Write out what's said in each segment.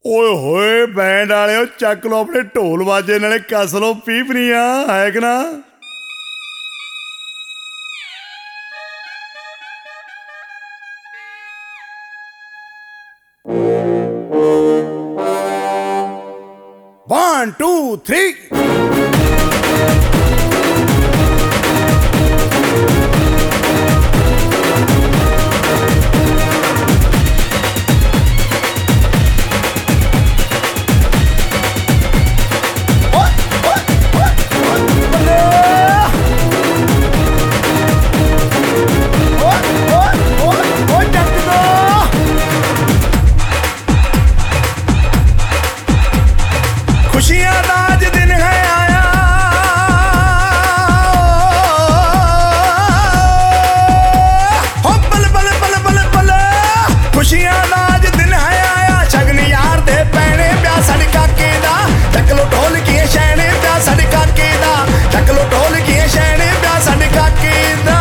ਓਏ ਹੋਏ ਬੈਂਡ ਵਾਲਿਓ ਚੱਕ ਲਓ ਆਪਣੇ ਢੋਲ ਵਾਜੇ ਨਾਲੇ ਕੱਸ ਲਓ ਪੀਪਣੀਆਂ ਹੈ ਕਿ ਨਾ। One, two, three. खुशियाँ का आज दिन है आया, हो बल बल बल बल बल। खुशियाँ का आज दिन है आया, शगन यार दे पैने प्या साढ़े काके दा। चक लो ढोल की शैने प्या साढ़े काके दा, चक लो ढोल की शैने प्या साढ़े काके दा।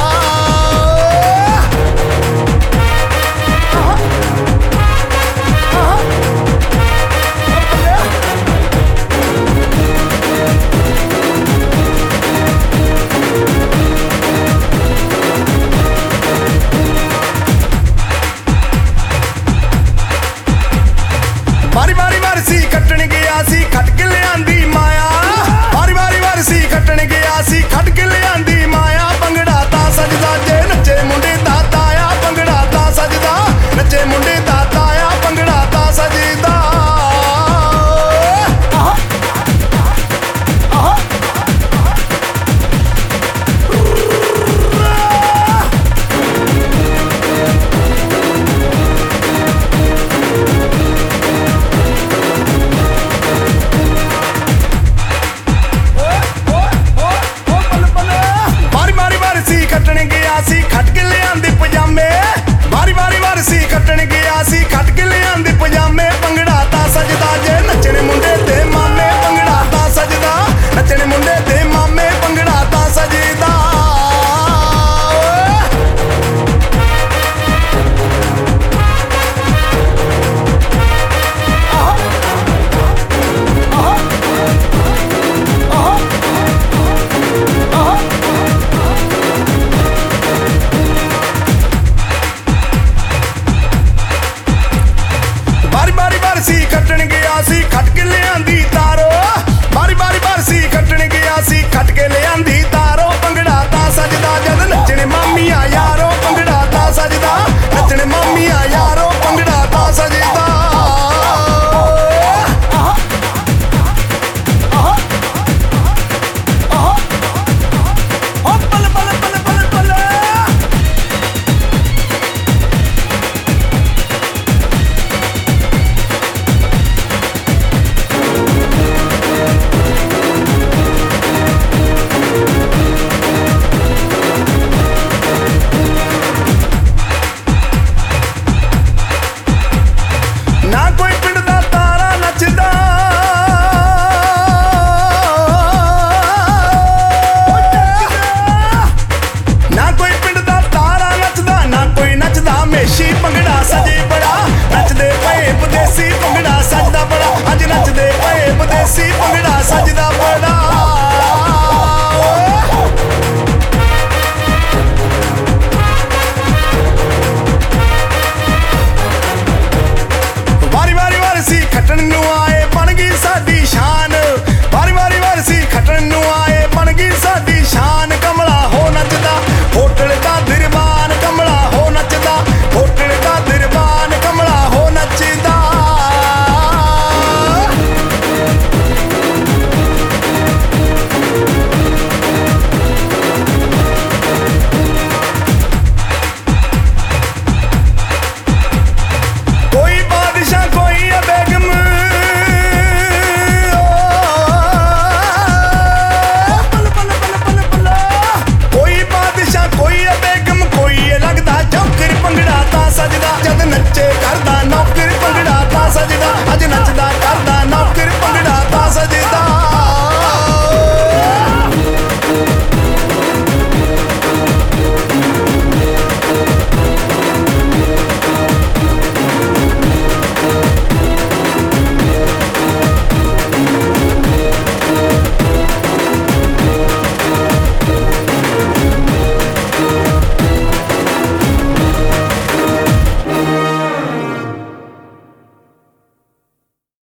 बारी बारी वरसी खट्टन गया सी खट के लियांदी माया, बारी बारी वरसी खट्टन गया सी खट के लियांदी माया। भंगड़ा ता सजदा जे नचे मुंडे दा ताया, भंगड़ा ता सजदा नचे मुंडे दा ताया, भंगड़ा ता सजदा। खट्टन गया सी खट के लियांदे पजामे, बारी बारी वरसी खट्टन गया सी खट के लियांदे पजामे। भंगड़ा ता सजदा जे नचने मुंडे ते मामे, भंगड़ा ता सजदा नचने मुंडे ते मामे, भंगड़ा ता सजदा। वरसी खट्टन गया सी खट के लियांदी तारो, बारी बारी वरसी खट्टन गया सी खट के लियांदी तारो। भंगड़ा ता सजदा जद नचने मामिया यारो, भंगड़ा ता सजदा नचने मामिया यारो, भंगड़ा ता सजदा। बल बल बल बल बल। ना कोई पिंड दा तारा नचदा, ना कोई पिंड दा तारा नचदा, ना कोई नचदा मेशी। भंगड़ा सजे बड़ा नचदे पए विदेसी, भंगड़ा सजदा बड़ा अज नचदे पए विदेसी, भंगड़ा सजदा बड़ा। बारी बारी वरसी खट्टन नूं आए बन गई साडी शान, बारी बारी वरसी खट्टन नूं